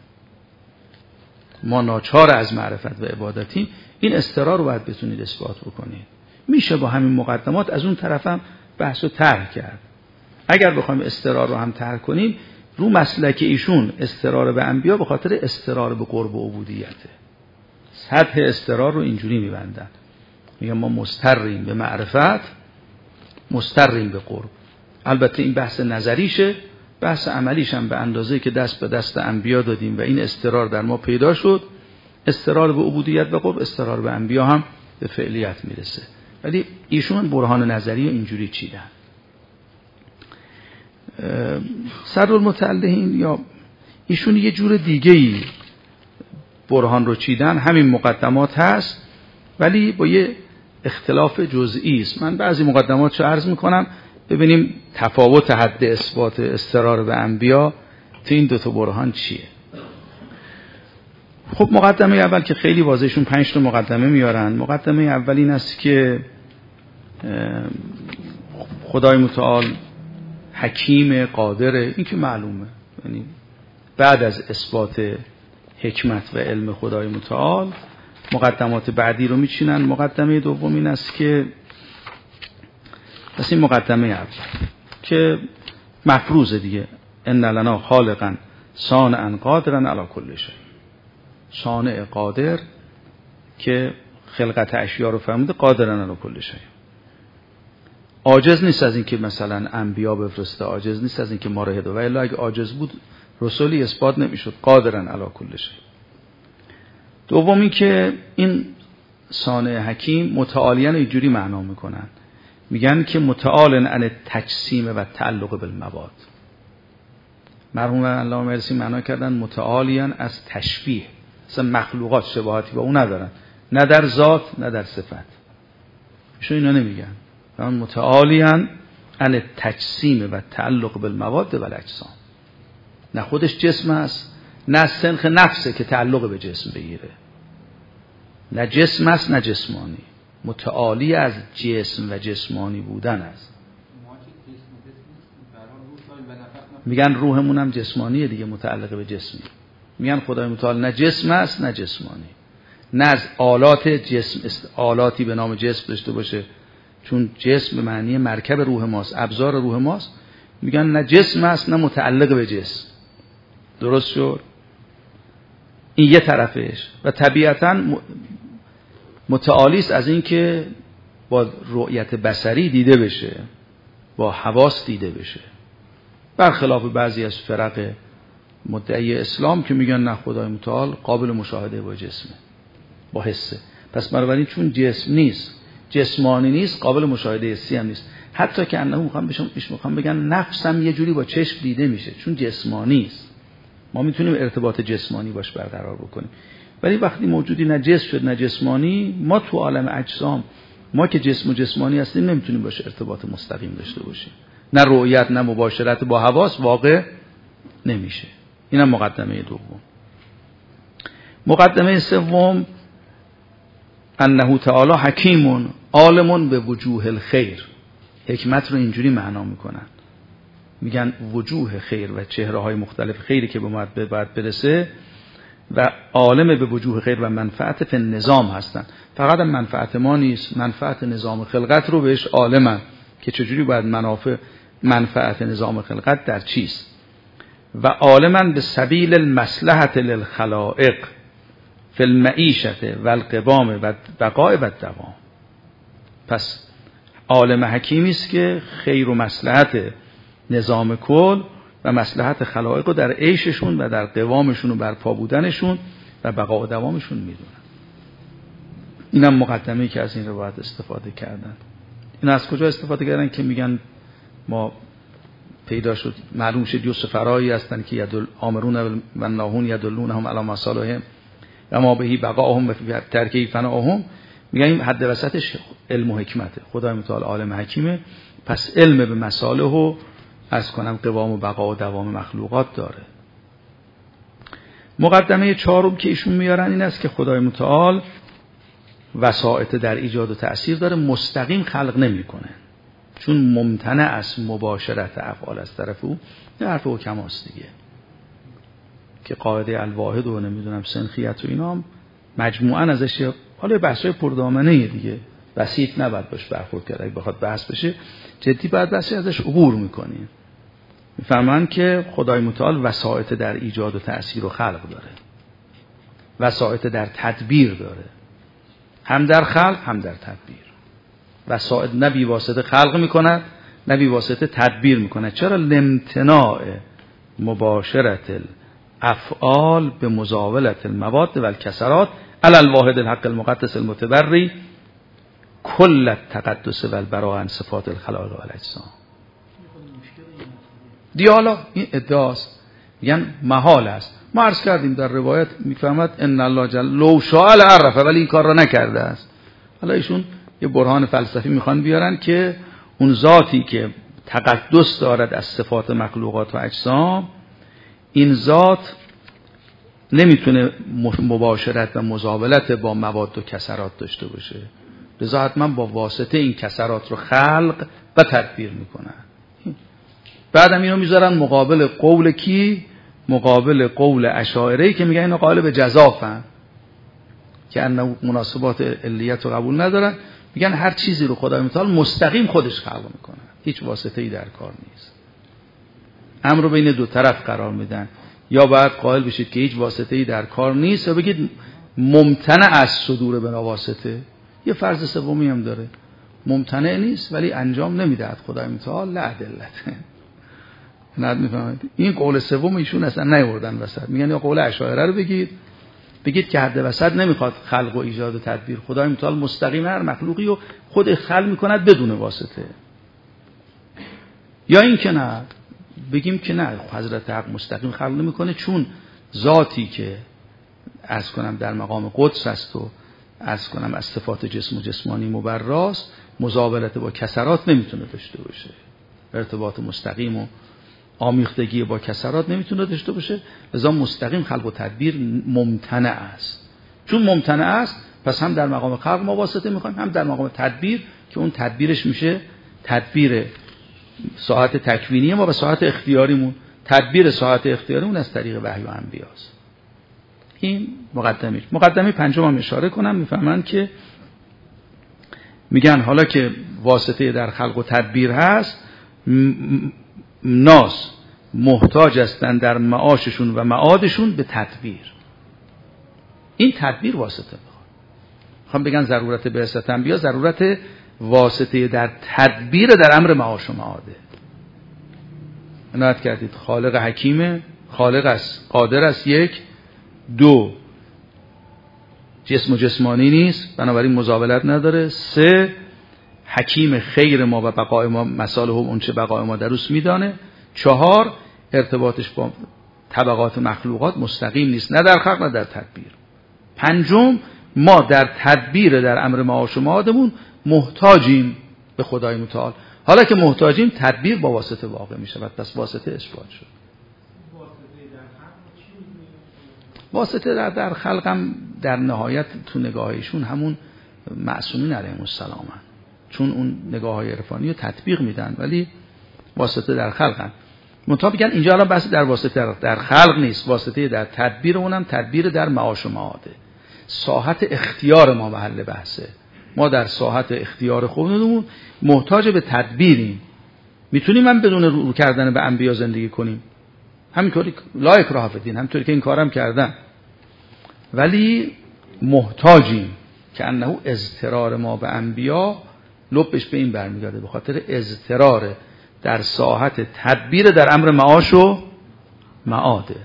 ما ناچار از معرفت و عبادتیم. این استقرار رو باید بتونید اثبات بکنید. میشه با همین مقدمات از اون طرف هم بحث رو طرح کرد. اگر بخوایم استقرار رو هم طرح کنیم، رو مسلک ایشون استقرار به انبیا به خاطر استقرار به قرب و عبودیته. سطح استقرار رو اینجوری میبندن، میگن ما مستریم به معرفت، مستریم به قرب. البته این بحث نظریشه، بحث عملیش هم به اندازه‌ای که دست به دست انبیا دادیم و این استقرار در ما پیدا شد، استقرار به عبودیت و قرب، استقرار به انبیا هم به فعلیت میرسه. ولی ایشون برهان نظری اینجوری چیدن. صدرالمتعلقین یا ایشون یه جور دیگه‌ای برهان رو چیدن، همین مقدمات هست ولی با یه اختلاف جزئی است. من بعضی مقدمات رو عرض میکنم ببینیم تفاوت حد اثبات اضطرار به انبیا تو این دو تا برهان چیه. خب مقدمه اول که خیلی واضحشون پنج تا مقدمه میارن. مقدمه اول این است که خدای متعال حکیم قادره، این که معلومه، یعنی بعد از اثبات حکمت و علم خدای متعال مقدمات بعدی رو میچینن. مقدمه دوم این است که پس این مقدمه اول که مفروضه دیگه، ان لنا خالقا صانعا قادرا علی کل شیء، صانع قادر که خلقت اشیا رو فرموده، قادرا علی کل شیء، عاجز نیست از این که مثلا انبیا بفرسته، عاجز نیست از این که ما رو هدایت، و الا اگه عاجز بود رسولی اثبات نمیشد، قادرا علی کل شیء. دومی که این صانع حکیم متعالیاً اینجوری معنا میکنن، میگن که متعال عن تجسیم و تعلق بالمواد. مرحوم علامه مرسی معنا کردن متعالیاً از تشبیه، اصلا مخلوقات شباهتی با اون ندارن، نه در ذات نه در صفت. ایشون اینا نمیگن، اون متعالیاً عن تجسیم و تعلق بالمواد و الاجسام، نه خودش جسم است نه سنخ نفسه که تعلق به جسم بگیره، نه جسم است نه جسمانی، متعالی از جسم و جسمانی بودن است. میگن روحمون هم جسمانیه دیگه، متعلق به جسمی. میگن خدای متعال نه جسم است نه جسمانی، نه از آلات جسم آلاتی به نام جسم داشته باشه، چون جسم به معنی مرکب روح ماست، ابزار روح ماست. میگن نه جسم است نه متعلق به جسم. درست شد؟ این یه طرفش. و طبیعتاً متعالی است از این که با رؤیت بصری دیده بشه، با حواس دیده بشه، برخلاف بعضی از فرق مدعی اسلام که میگن نه خدای متعال قابل مشاهده با جسمه، با حسه. پس بنابراین چون جسم نیست، جسمانی نیست، قابل مشاهده حسی هم نیست. حتی که انه میخوام بهشون میخوام بگن نفس هم یه جوری با چشم دیده میشه، چون جسمانی است. ما میتونیم ارتباط جسمانی باش برقرار بکنیم، ولی وقتی موجودی نه جسم شد نه جسمانی، ما تو عالم اجسام، ما که جسم و جسمانی هستیم، نمیتونیم باش ارتباط مستقیم داشته باشیم، نه رؤیت نه مباشرت با حواس واقع نمیشه. اینم مقدمه دوم. مقدمه سوم انه تعالی حکیم عالم به وجوه الخیر. حکمت رو اینجوری معنا میکنن، میگن وجوه خیر و چهره های مختلف خیری که به ما باید برسه، و عالم به وجوه خیر و منفعت فی نظام هستن. فقط منفعت ما نیست، منفعت نظام خلقت رو بهش عالمن که چجوری باید منافع منفعت نظام خلقت در چیست. و عالمن به سبیل المصلحت للخلائق فی المعیشت و القوام و بقاء و الدوام. پس عالم حکیمی است که خیر و مصلحت نظام کل و مصلحت خلائق رو در عیششون و در قوامشون و برپا بودنشون و بقا و دوامشون میدونن. اینم مقدمه‌ای که از این روایت استفاده کردن. این از کجا استفاده کردن که میگن ما پیدا شد معلوم شد دو سفرایی هستن که یدل آمرون و ناهون یدلونهم علی مصالحهم و ما بهی بقاهم و ترکی فناهم. میگن این حد وسطش علم و حکمته، خدای متعال عالم حکیمه، پس علم به مصالح و از کنم قوام و بقا و دوام مخلوقات داره. مقدمه چهارم که ایشون میارن این است که خدای متعال وسائط در ایجاد و تأثیر داره، مستقیم خلق نمیکنه، چون ممتنع از مباشرت افعال از طرف او. این حرف حکماست دیگه که قاعده الواحد و نمیدونم سنخیت و اینا هم مجموعاً ازش، حالا بحثای پردامنه دیگه، بسیط نباید باش برخورد کرد. اگه بخواد بحث بشه جدی باید بحثی ازش عبور میکنیم. میفهمن که خدای متعال وسائط در ایجاد و تأثیر و خلق داره، وسائط در تدبیر داره، هم در خلق هم در تدبیر. وسائط نه بی واسطه خلق میکند نه بی واسطه تدبیر میکند. چرا؟ لامتناع مباشرت الافعال به مزاولت المواد و الکسرات علی الواحد الحق المقدس المتبری کل التقدس و البراء عن صفات الخلائق و الاجسام. دیالا این ادعاست، میگن محال است. ما عرض کردیم در روایت میفهمد ان الله جل لو شاء لعرفه، ولی این کار را نکرده است. حالا ایشون یه برهان فلسفی میخوان بیارن که اون ذاتی که تقدس دارد از صفات مخلوقات و اجسام، این ذات نمیتونه مباشرت و مزاولت با مواد و کسرات داشته باشه، لذا حتما با واسطه این کسرات رو خلق و تدبیر میکنن. بعدم اینو میذارن مقابل قول کی؟ مقابل قول اشاعره‌ای که میگن اینا قالب جزافن، که انه مناسبات علیت رو قبول ندارن، میگن هر چیزی رو خدای متعال مستقیم خودش خلق میکنه، هیچ واسطه‌ای در کار نیست. امر رو بین دو طرف قرار میدن، یا باید قائل بشید که هیچ واسطه‌ای در کار نیست، یا بگید ممتنع از صدور بنا واسطه. یه فرض سومی هم داره، ممتنع نیست ولی انجام نمیدهد خدای متعال لعدلت. نه میفهمید؟ این قول سوم ایشون اصلا نیاوردن وسط، میگن یا قول اشاعره رو بگید، بگید که حد وسط نمیخواد خلق و ایجاد و تدبیر، خدای متعال مستقیم هر مخلوقی رو خود خلق میکند بدون واسطه. یا این که نه، بگیم که نه، حضرت حق مستقیم خلق نمیکنه، چون ذاتی که عرض کنم در مقام قدس است و عرض کنم از صفات جسم و جسمانی مبراست، مزاولت با کسرات نمیتونه داشته باشه، ارتباط مستقیم و آمیختگی با کسرات نمیتونه داشته باشه، لذا مستقیم خلق و تدبیر ممتنع است. چون ممتنع است، پس هم در مقام خلق ما واسطه میخوایم، هم در مقام تدبیر که اون تدبیرش میشه تدبیر ساعت تکوینی ما و ساعت اختیاریمون. تدبیر ساعت اختیاریمون از طریق وحی و انبیاست. این مقدمه. مقدمه پنجم هم اشاره کنم، میفهمن که میگن حالا که واسطه در خلق و تدبیر هست، ناس محتاج هستن در معاششون و معادشون به تدبیر. این تدبیر واسطه میخواد. میخوام بگن ضرورت بعثت انبیا ضرورت واسطه در تدبیر در امر معاش و معاده. عنایت کردید خالق حکیمه، خالق است، قادر است، یک. دو، جسم و جسمانی نیست، بنابراین مزاولت نداره. سه، حکیم خیر ما و بقای ما مصالح اون چه بقای ما دروس میدانه. چهار، ارتباطش با طبقات مخلوقات مستقیم نیست، نه در خلق نه در تدبیر. پنجم، ما در تدبیر در امر معاش و معادمون محتاجیم به خدای متعال. حالا که محتاجیم، تدبیر با واسطه واقع می شود، پس واسطه اثبات شد. واسطه در در خلق هم در نهایت تو نگاهشون همون معصومین علیهم السلام هن. چون اون نگاه های عرفانی رو تطبیق میدن، ولی واسطه در خلق هم. منتها بگن اینجا الان بحث در واسطه در, در خلق نیست، واسطه در تدبیر، اونم تدبیر در معاش و معاده. ساحت اختیار ما محل بحثه. ما در ساحت اختیار خودمون محتاج به تدبیریم. میتونیم هم بدون رو کردن به انبیا زندگی کنیم، همینطوری لا اکراه فی الدین، همینطوری که این کارم کردن، ولی محتاجیم که انه اضطرار ما به انبیا لبش به این برمیگرده، به خاطر اضطرار در ساحت تدبیر در امر معاش و معاده.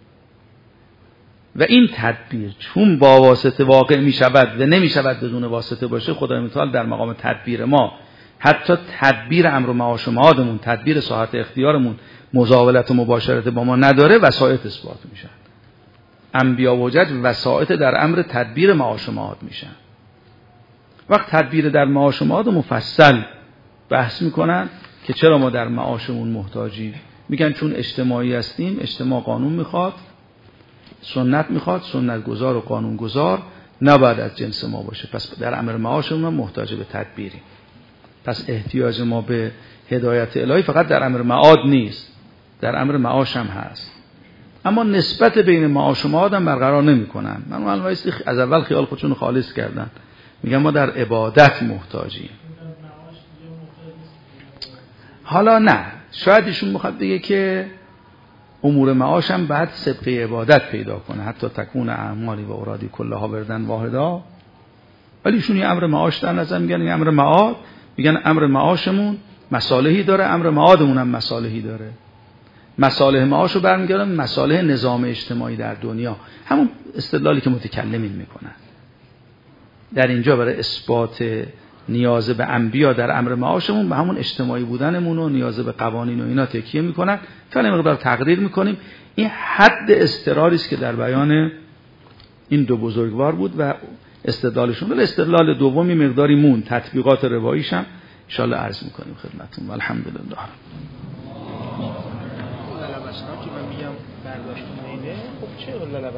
و این تدبیر چون با واسطه واقع می شود و نمی شود بدون واسطه باشه، خدای متعال در مقام تدبیر ما حتی تدبیر امر و معاش و معادمون، تدبیر ساحت اختیارمون، مزاولت و مباشرت با ما نداره، وسائط اثبات میشن. انبیا و حجج وسائط در امر تدبیر معاش و معاد میشن. وقت تدبیر در معاش و معاد مفصل بحث میکنن که چرا ما در معاشمون محتاجیم. میگن چون اجتماعی هستیم، اجتماع قانون میخواد، سنت میخواد، سنت گذار و قانون گذار نباید از جنس ما باشه، پس در امر معاشمون محتاج به تدبیریم. پس احتیاج ما به هدایت الهی فقط در امر معاد نیست، در امر معاش هم هست. اما نسبت بین معاش و معاد هم برقرار نمی کنن. من معلومه است از اول خیال خودشون خالص کردن، میگن ما در عبادت محتاجیم. حالا نه، شاید ایشون میخواد بگه که امور معاش هم بعد سبقه عبادت پیدا کنه، حتی تکون اعمالی و اورادی کلها بردن واحدا. ولی ایشون یه امر معاش در نظر میگن، این امر معاد، میگن امر معاشمون مصالحی داره، امر معادمون هم مصالحی داره. مصالح معاش رو برمیگردن مصالح نظام اجتماعی در دنیا، همون استدلالی که متکلمین میکنن. در اینجا برای اثبات نیاز به انبیا در امر معاشمون به همون اجتماعی بودنمون و نیاز به قوانین و اینا تکیه میکنن. فعلا مقدار تقریر میکنیم. این حد استقراری است که در بیان این دو بزرگوار بود و استدلالشون. ولی استدلال دومی مقداری مون، تطبیقات رواییش هم ان شاء الله عرض میکنیم خدمتتون. الحمدلله.
که من میگم برداشت اینه، خب چه